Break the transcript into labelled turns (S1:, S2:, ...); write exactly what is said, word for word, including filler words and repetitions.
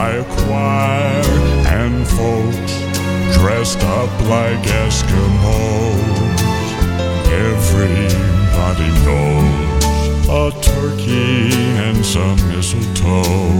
S1: by a choir and folks dressed up like Eskimos. Everybody knows a turkey and some mistletoe